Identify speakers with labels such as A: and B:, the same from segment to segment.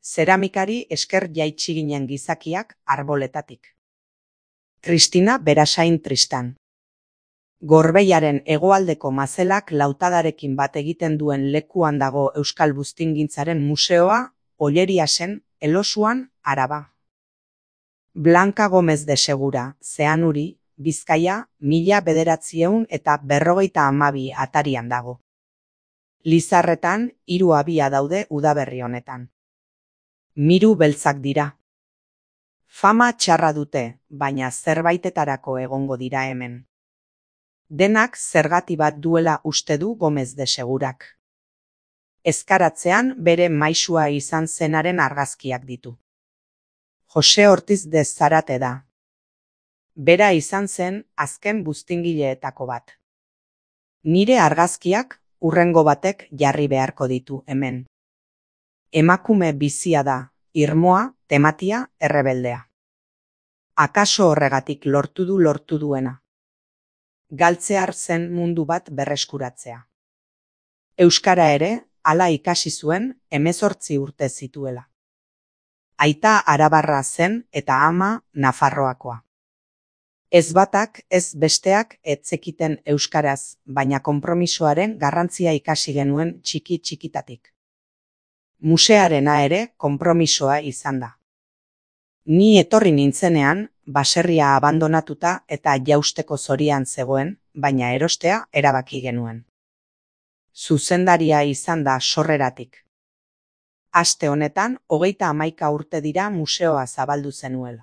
A: Zeramikari esker jaitsi ginen gizakiak arboletatik. Kristina Berasain Tristan. Gorbeiaren hegoaldeko mazelak lautadarekin bat egiten duen lekuan dago Euskal Buztingintzaren museoa, Olleriasen, Elosuan, Araba. Blanca Gómez de Segura, Zeanuri, Bizkaia, 1952 atarian dago. Lizarretan 3 habia daude udaberri honetan. Miru beltzak dira. Fama txarra dute, baina zerbaitetarako egongo dira hemen. Denak zergati bat duela uste du Gómez de Segurak. Ezkaratzean bere maisua izan zenaren argazkiak ditu. Jose Ortiz de Zarate da. Bera izan zen azken buztingileetako bat. Nire argazkiak hurrengo batek jarri beharko ditu hemen. Emakume bizia da, irmoa, tematia, errebeldea. Akaso horregatik lortu duena. Galtzear zen mundu bat berreskuratzea. Euskara ere, hala ikasi zuen 18 urte zituela. Aita arabarra zen eta ama Nafarroakoa. Ez batak, ez besteak ez zekiten euskaraz, baina konpromisoaren garrantzia ikasi genuen txiki-txikitatik. Musearena ere konpromisoa izan da. Ni etorri nintzenean, baserria abandonatuta eta jausteko zorian zegoen, baina erostea erabaki genuen. Zuzendaria izan da sorreratik. Aste honetan 31 urte dira museoa zabaldu zenuela.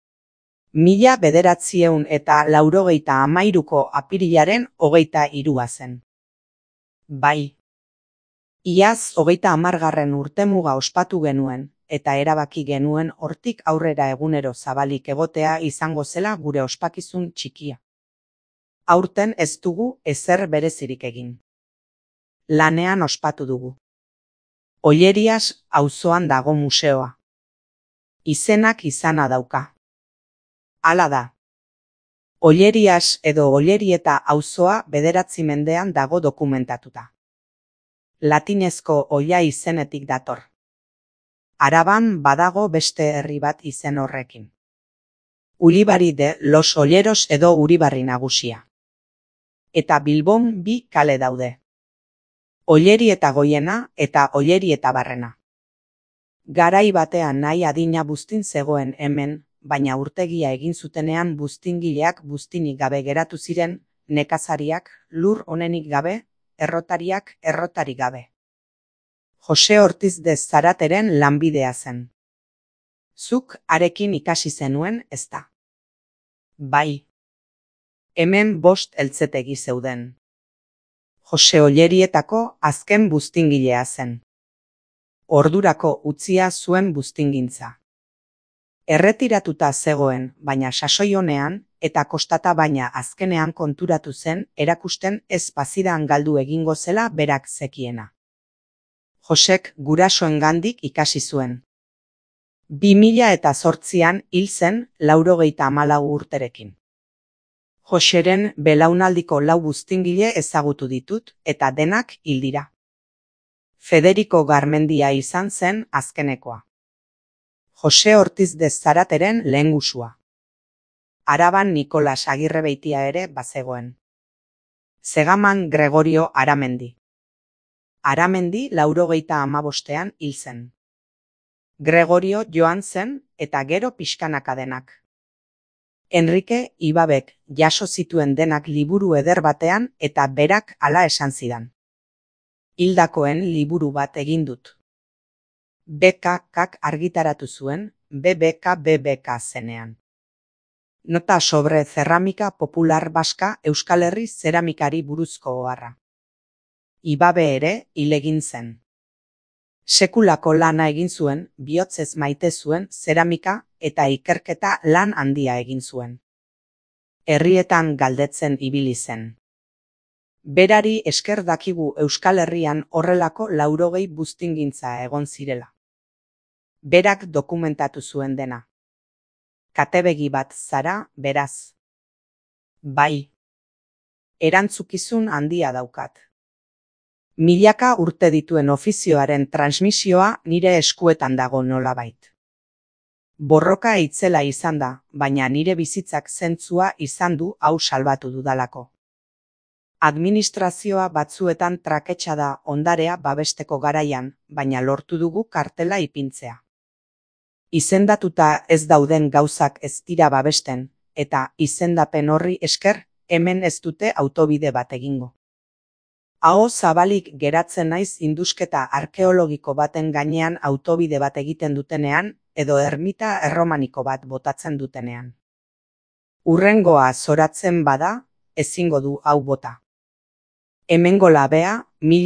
A: 1993ko apirilaren 23 zen. Bai. Iaz 30. urtemuga ospatu genuen, eta erabaki genuen hortik aurrera egunero zabalik egotea izango zela gure ospakizun txikia. Aurten ez dugu ezer berezirik egin. Lanean ospatu dugu. Ollerias auzoan dago museoa. Izenak izana dauka. Hala da. Ollerias edo Ollerieta auzoa 9. mendean dago dokumentatuta. Latinezko oia izenetik dator. Araban badago beste herri bat izen horrekin. Ulibari de los Olleros edo Uribarri nagusia. Eta Bilbon 2 kale daude. Ollerieta goiena eta Ollerieta barrena. Garai batean nahi adina buztin zegoen hemen, baina urtegia egin zutenean buztingileak buztinik gabe geratu ziren, nekazariak lur onenik gabe, errotariak errotarik gabe. Jose Ortiz de Zarateren lanbidea zen. Zuk harekin ikasi zenuen, ezta? Bai. Hemen 5 eltzetegi zeuden. Jose Ollerietako azken buztingilea zen. Ordurako utzia zuen buztingintza. Erretiratuta zegoen, baina sasoi honean, eta kostata baina azkenean konturatu zen erakusten ez bazidan galdu egingo zela berak zekiena. Josek gurasoengandik ikasi zuen. 2008an hil zen 94 urterekin. Joseren belaunaldiko 4 buztingile ezagutu ditut eta denak hil dira. Federico Garmendia izan zen azkenekoa. Jose Ortiz de Zarateren lehengusua. Araban Nikolas Agirrebeitia ere bazegoen. Zegaman Gregorio Aramendi. Aramendi 95ean hil zen. Gregorio joan zen eta gero pixkanaka denak. Enrique Ibabek jaso zituen denak liburu eder batean eta berak hala esan zidan. Hildakoen liburu bat egin dut. BKK argitaratu zuen, BBK zenean. Nota sobre cerámica popular vasca Euskal Herri zeramikari buruzko oharra. Ibabe ere hil egin zen. Sekulako lana egin zuen, bihotzez maite zuen zeramika eta ikerketa lan handia egin zuen. Herrietan galdetzen ibili zen. Berari esker dakigu Euskal Herrian horrelako 80 buztingintza egon zirela. Berak dokumentatu zuen dena. Katebegi bat zara, beraz. Bai. Erantzukizun handia daukat. Milaka urte dituen ofizioaren transmisioa nire eskuetan dago nolabait. Borroka itzela izan da, baina nire bizitzak zentzua izan du hau salbatu dudalako. Administrazioa batzuetan traketsa da ondarea babesteko garaian, baina lortu dugu kartela ipintzea. Izendatuta ez dauden gauzak ez dira babesten, eta izendapen horri esker, hemen ez dute autobide bat egingo. Aho zabalik geratzen naiz indusketa arkeologiko baten gainean autobide bat egiten dutenean, edo ermita erromaniko bat botatzen dutenean. Hurrengoa zoratzen bada, ezingo du hau bota. Hemengo labea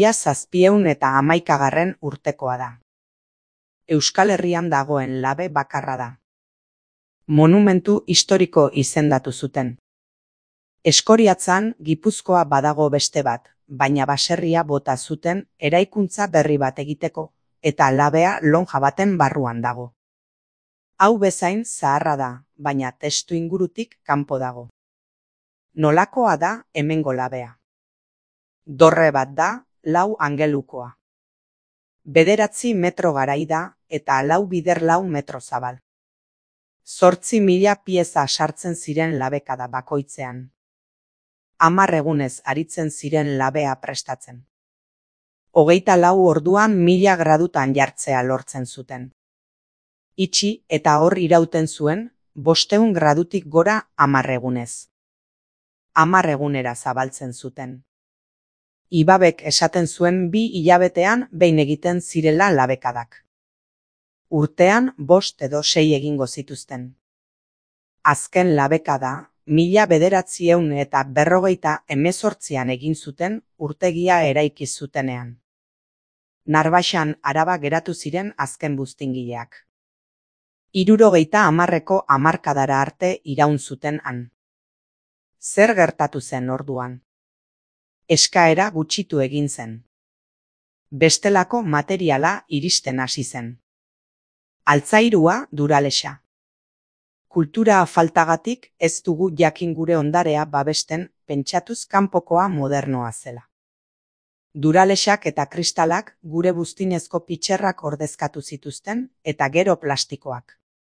A: 1711 urtekoa da. Euskal Herrian dagoen labe bakarra da. Monumentu historiko izendatu zuten. Eskoriatzan Gipuzkoa badago beste bat, baina baserria bota zuten eraikuntza berri bat egiteko, eta labea lonja baten barruan dago. Hau bezain zaharra da, baina testu ingurutik kanpo dago. Nolakoa da hemengo labea? Dorre bat da, 4 angelukoa. 9 metro garai da, eta 4 bider 4 metro zabal. 8.000 pieza sartzen ziren labekada bakoitzean. 10 egunez aritzen ziren labea prestatzen. 24 orduan 1000 gradutan jartzea lortzen zuten. Itxi eta hor irauten zuen, 500 gradutik gora 10 egunez. 10 egunera zabaltzen zuten. Ibabek esaten zuen 2 hilabetean behin egiten zirela labekadak. Urtean 5 edo 6 egingo zituzten. Azken labekada, 1948an egin zuten urtegia eraiki zutenean. Narbaxan Araba geratu ziren azken buztingileak. 70ko hamarkadara arte iraun zuten han. Zer gertatu zen orduan? Eskaera gutxitu egin zen. Bestelako materiala iristen hasi zen. Altzairua Duralexa. Kultura faltagatik ez dugu jakin gure ondarea babesten pentsatuz kanpokoa modernoa zela. Duralexak eta kristalak gure buztinezko pitxerrak ordezkatu zituzten eta gero plastikoak.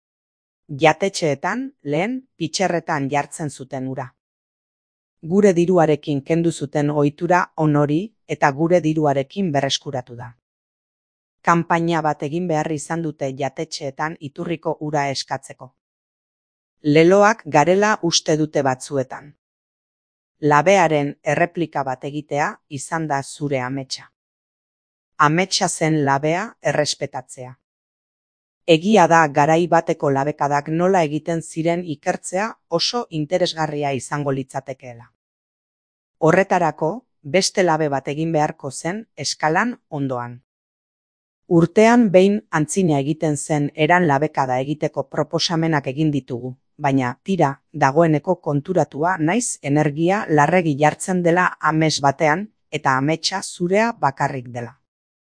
A: Jatetxeetan lehen pitxerretan jartzen zuten ura. Gure diruarekin kendu zuten ohitura on hori eta gure diruarekin berreskuratu da. Kanpaina bat egin behar izan dute jatetxeetan iturriko ura eskatzeko. Leloak garela uste dute batzuetan. Labearen erreplika bat egitea izan da zure ametsa. Ametsa zen labea errespetatzea. Egia da garai bateko labekadak nola egiten ziren ikertzea oso interesgarria izango litzatekeela. Horretarako, beste labe bat egin beharko zen eskalan ondoan. Urtean behin antzina egiten zen eran labekada egiteko proposamenak egin ditugu, baina tira dagoeneko konturatua naiz energia larregi jartzen dela ames batean eta ametsa zurea bakarrik dela.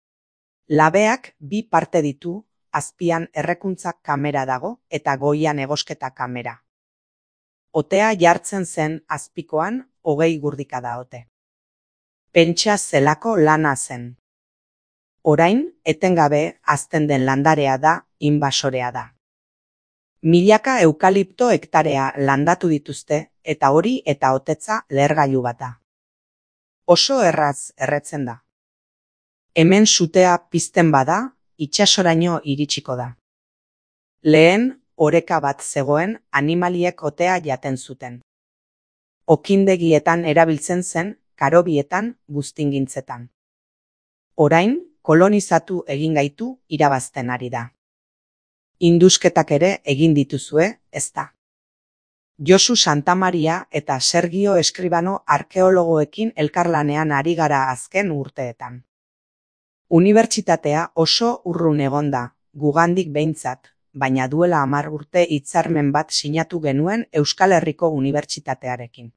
A: Labeak 2 parte ditu, azpian errekuntza kamera dago eta goian egosketa kamera. Otea jartzen zen azpikoan 20 gurdikada ote. Pentsa zelako lana zen. Orain, etengabe hazten den landarea da, inbasorea da. Milaka eukalipto hektarea landatu dituzte, eta hori eta hotetza lehergailu bat da. Oso erraz erretzen da. Hemen sutea pizten bada, itsasoraino iritsiko da. Lehen, oreka bat zegoen animaliek otea jaten zuten. Okindegietan erabiltzen zen, karobietan, buztingintzetan. Orain, kolonizatu egin gaitu irabazten ari da. Indusketak ere egin dituzue, ezta. Josu Santamaria eta Sergio Eskribano arkeologoekin elkarlanean ari gara azken urteetan. Unibertsitatea oso urrun egonda, gugandik behintzat, baina duela 10 urte hitzarmen bat sinatu genuen Euskal Herriko Unibertsitatearekin.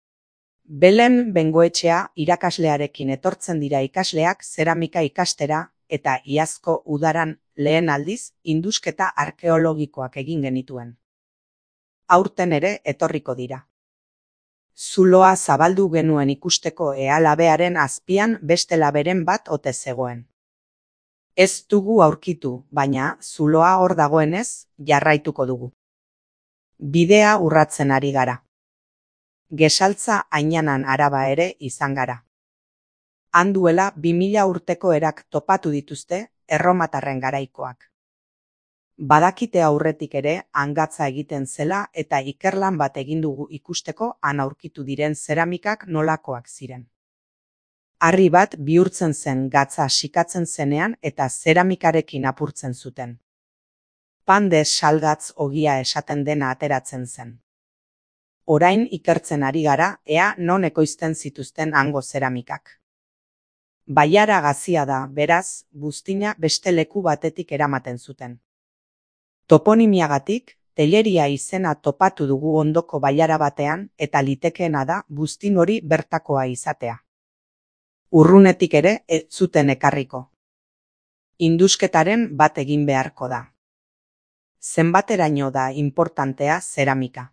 A: Belen Bengoetxea irakaslearekin etortzen dira ikasleak zeramika ikastera eta iazko udaran lehen aldiz indusketa arkeologikoak egin genituen. Aurten ere etorriko dira. Zuloa zabaldu genuen ikusteko ea labearen azpian beste laberen bat ote zegoen. Ez dugu aurkitu, baina zuloa hor dagoenez jarraituko dugu. Bidea urratzen ari gara. Gesaltza Ainanan araba ere izan gara. Han duela 2000 urteko erak topatu dituzte erromatarren garaikoak. Badakite aurretik ere hangatza egiten zela eta ikerlan bat egin dugu ikusteko han aurkitu diren zeramikak nolakoak ziren. Harri bat bihurtzen zen gatza xikatzen zenean eta zeramikarekin apurtzen zuten. Pan de salgatz ogia esaten dena ateratzen zen. Orain ikertzen ari gara ea non ekoizten zituzten hango zeramikak. Bailara gazia da, beraz, buztina beste leku batetik eramaten zuten. Toponimiagatik, Telleria izena topatu dugu ondoko bailara batean eta litekeena da buztin hori bertakoa izatea. Urrunetik ere ez zuten ekarriko. Indusketaren bat egin beharko da. Zenbateraino da inportantea zeramika.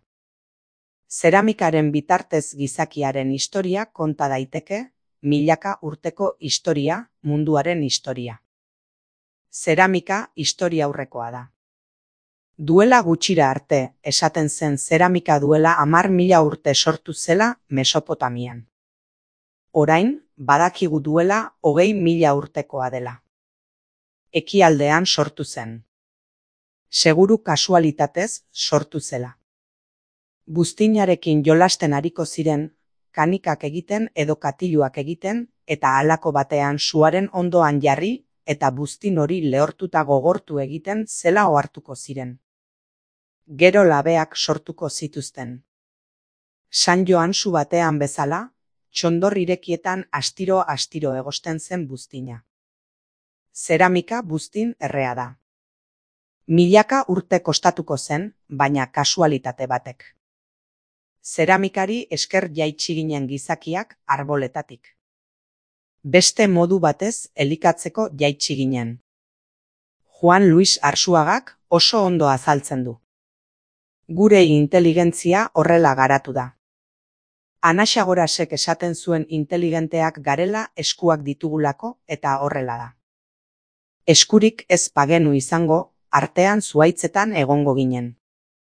A: Zeramikaren bitartez gizakiaren historia konta daiteke, milaka urteko historia, munduaren historia. Zeramika historia aurrekoa da. Duela gutxira arte, esaten zen zeramika duela 10.000 urte sortu zela Mesopotamian. Orain, badakigu duela 20.000 urtekoa dela. Ekialdean sortu zen. Seguru kasualitatez sortu zela. Buztinarekin jolasten ariko ziren, kanikak egiten edo katiluak egiten, eta halako batean suaren ondoan jarri, eta buztin hori lehortuta gogortu egiten zela ohartuko ziren. Gero labeak sortuko zituzten. San Joan su batean bezala, txondor irekietan astiro egosten zen buztina. Zeramika buztin errea da. Milaka urte kostatuko zen, baina kasualitate batek. Zeramikari esker jaitsi ginen gizakiak arboletatik. Beste modu batez elikatzeko jaitsi ginen. Juan Luis Arzuagak oso ondo azaltzen du. Gure inteligentzia horrela garatu da. Anaxagorasek esaten zuen inteligenteak garela eskuak ditugulako eta horrela da. Eskurik ez bagenu izango, artean zuhaitzetan egongo ginen.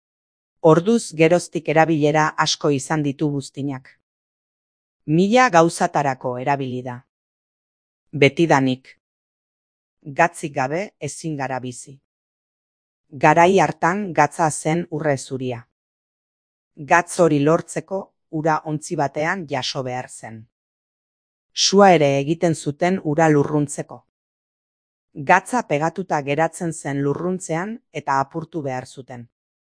A: Orduz geroztik erabilera asko izan ditu buztinak. 1000 gauzatarako erabili da. Betidanik. Gatzik gabe ezin gara bizi. Garai hartan gatza zen urre zuria. Gatz hori lortzeko ura ontzi batean jaso behar zen. Sua ere egiten zuten ura lurruntzeko. Gatza pegatuta geratzen zen lurruntzean eta apurtu behar zuten.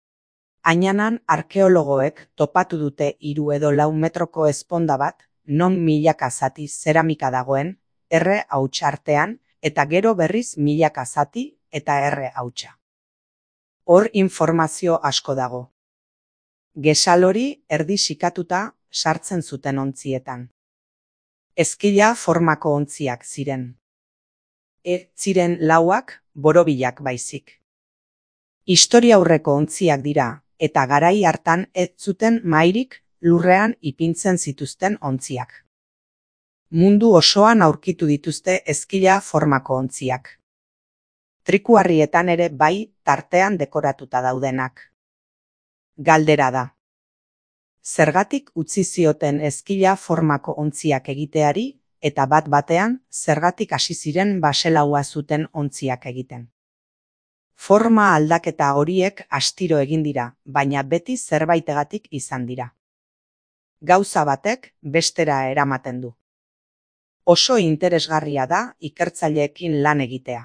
A: Ainanan arkeologoek topatu dute 3 edo 4 metroko ezponda bat, non milaka zati zeramika dagoen, erre hauts artean, eta gero berriz milaka zati eta erre hautsa. Hor informazio asko dago. Gesal hori erdi sikatuta sartzen zuten ontzietan. Ezkila formako ontziak ziren. Ziren lauak, borobilak baizik. Historia aurreko ontziak dira, eta garai hartan ez zuten mairik lurrean ipintzen zituzten ontziak. Mundu osoan aurkitu dituzte ezkila formako ontziak. Trikuharrietan ere bai tartean dekoratuta daudenak. Galdera da. Zergatik utzi zioten ezkila formako ontziak egiteari, eta bat-batean zergatik hasi ziren baselaua zuten ontziak egiten. Forma aldaketa horiek astiro egin dira, baina beti zerbaitegatik izan dira. Gauza batek bestera eramaten du. Oso interesgarria da ikertzaileekin lan egitea.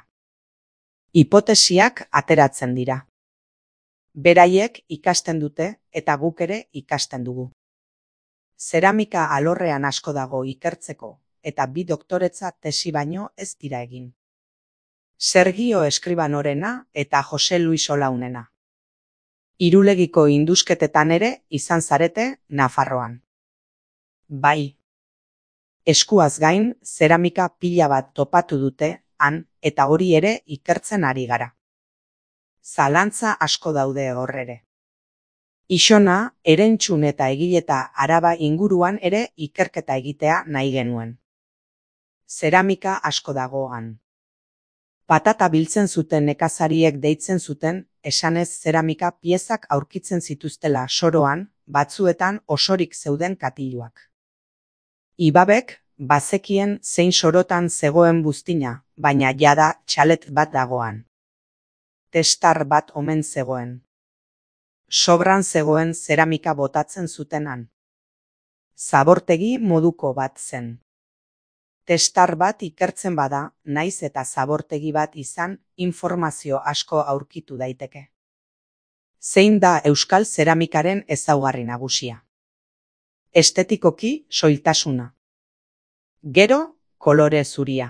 A: Hipotesiak ateratzen dira. Beraiek ikasten dute eta guk ere ikasten dugu. Zeramika alorrean asko dago ikertzeko eta 2 doktoretza tesi baino ez dira egin. Sergio Escribanorena eta Jose Luis Olaunena. Irulegiko indusketetan ere izan zarete Nafarroan. Bai. Eskuaz gain zeramika pila bat topatu dute han eta hori ere ikertzen ari gara. Zalantza asko daude hor ere. Ixona, Erentzun eta Egileta Araba inguruan ere ikerketa egitea nahi genuen. Zeramika asko dagoan. Patata biltzen zuten nekazariek deitzen zuten, esanez zeramika piezak aurkitzen zituztela soroan, batzuetan osorik zeuden katiluak. Ibabek, bazekien zein sorotan zegoen buztina, baina jada txalet bat dagoan. Testar bat omen zegoen. Sobran zegoen zeramika botatzen zutenan. Zabortegi moduko bat zen. Testar bat ikertzen bada, naiz eta zabortegi bat izan, informazio asko aurkitu daiteke. Zein da euskal zeramikaren ezaugarri nagusia? Estetikoki soiltasuna. Gero, kolore zuria.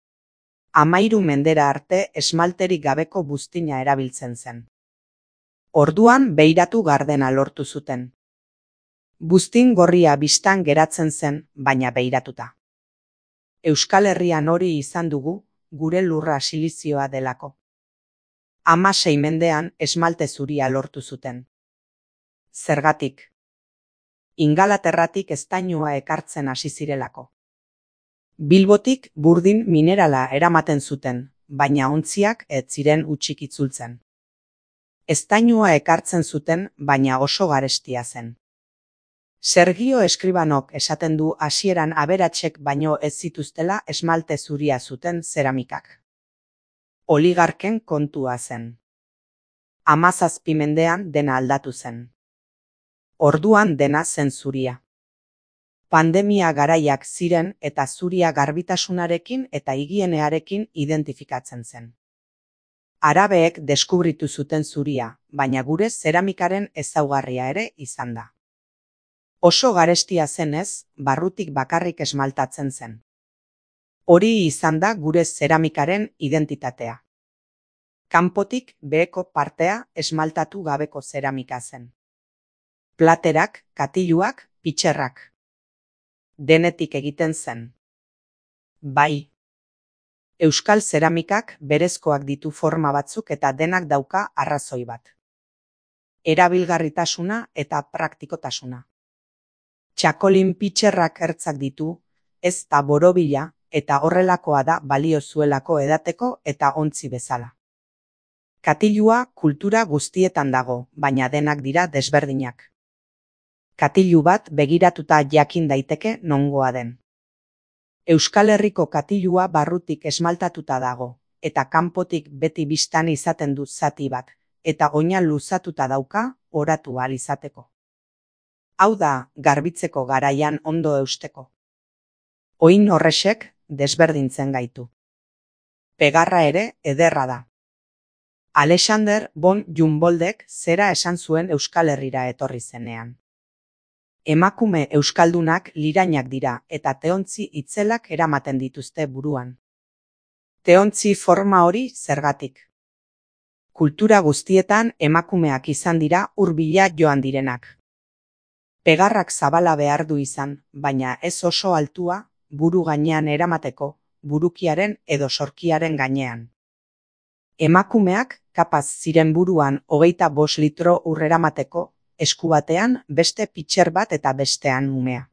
A: 13 mendera arte esmalterik gabeko buztina erabiltzen zen. Orduan beiratu gardena lortu zuten. Buztin gorria bistan geratzen zen, baina beiratuta. Euskal Herrian hori izan dugu, gure lurra silizioa delako. 16 mendean esmalte zuria lortu zuten. Zergatik? Ingalaterratik estainua ekartzen hasi zirelako. Bilbotik burdin minerala eramaten zuten, baina ontziak ez ziren hutsik itzultzen. Estainua ekartzen zuten, baina oso garestia zen. Sergio Escribanok esaten du hasieran aberatsek baino ez zituztela esmalte zuria zuten zeramikak. Oligarken kontua zen. 17 mendean dena aldatu zen. Orduan dena zen zuria. Pandemia garaiak ziren eta zuria garbitasunarekin eta higienearekin identifikatzen zen. Arabeek deskubritu zuten zuria, baina gure zeramikaren ezaugarria ere izan da. Oso garestia zenez, barrutik bakarrik esmaltatzen zen. Hori izan da gure zeramikaren identitatea. Kanpotik beheko partea esmaltatu gabeko zeramika zen. Platerak, katiluak, pitxerrak. Denetik egiten zen. Bai. Euskal zeramikak berezkoak ditu forma batzuk eta denak dauka arrazoi bat. Erabilgarritasuna eta praktikotasuna. Txakolin pitxerrak ertzak ditu, ez da borobila, eta horrelakoa da balio zuelako edateko eta ontzi bezala. Katilua kultura guztietan dago, baina denak dira desberdinak. Katilu bat begiratuta jakin daiteke nongoa den. Euskal Herriko katilua barrutik esmaltatuta dago, eta kanpotik beti bistan izaten du zati bat, eta oina luzatuta dauka oratu ahal izateko. Hau da, garbitzeko garaian ondo eusteko. Oin horrexek desberdintzen gaitu. Pegarra ere ederra da. Alexander von Humboldtek zera esan zuen Euskal Herrira etorri zenean. Emakume euskaldunak lirainak dira eta teontzi itzelak eramaten dituzte buruan. Teontzi forma hori zergatik. Kultura guztietan emakumeak izan dira hurbila joan direnak. Pegarrak zabala behar du izan, baina ez oso altua, buru gainean eramateko, burukiaren edo sorkiaren gainean. Emakumeak kapaz ziren buruan 25 litro ur eramateko, esku batean beste pitxer bat eta bestean umea.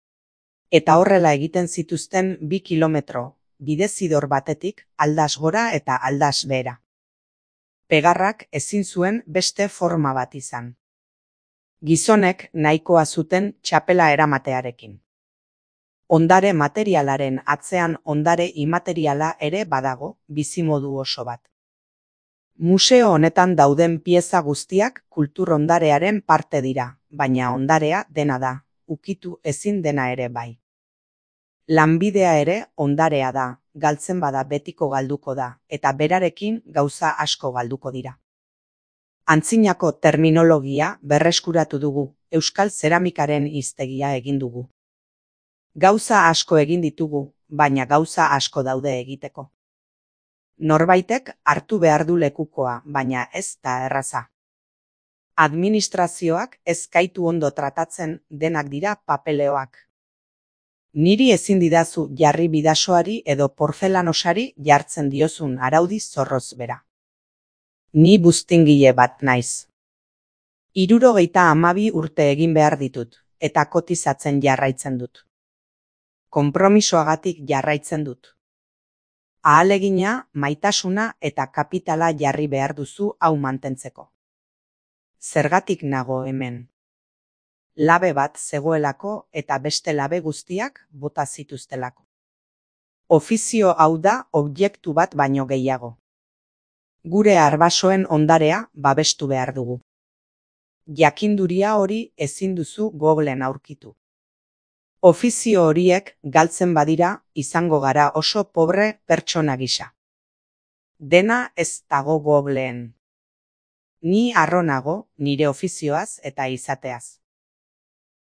A: Eta horrela egiten zituzten 2 kilometro, bidezidor batetik, aldas gora eta aldas behera. Pegarrak ezin zuen beste forma bat izan. Gizonek nahikoa zuten txapela eramatearekin. Ondare materialaren atzean ondare imateriala ere badago, bizimodu oso bat. Museo honetan dauden pieza guztiak kultur ondarearen parte dira, baina ondarea dena da, ukitu ezin dena ere bai. Lanbidea ere ondarea da, galtzen bada betiko galduko da, eta berarekin gauza asko galduko dira. Antzinako terminologia berreskuratu dugu, euskal zeramikaren hiztegia egin dugu. Gauza asko egin ditugu, baina gauza asko daude egiteko. Norbaitek hartu behar du lekukoa, baina ez da erraza. Administrazioak ez gaitu ondo tratatzen denak dira papeleoak. Niri ezin didazu jarri bidasoari edo porzelanosari jartzen diozun araudi zorroz bera. Ni buztingile bat naiz. 62 urte egin behar ditut, eta kotizatzen jarraitzen dut. Konpromisoagatik jarraitzen dut. Ahalegina, maitasuna eta kapitala jarri behar duzu hau mantentzeko. Zergatik nago hemen? Labe bat zegoelako eta beste labe guztiak bota zituztelako. Ofizio hau da objektu bat baino gehiago. Gure arbasoen ondarea babestu behar dugu. Jakinduria hori ezin duzu Googlen aurkitu. Ofizio horiek galtzen badira izango gara oso pobre pertsona gisa. Dena ez dago Googleen. Ni harro nago nire ofizioaz eta izateaz.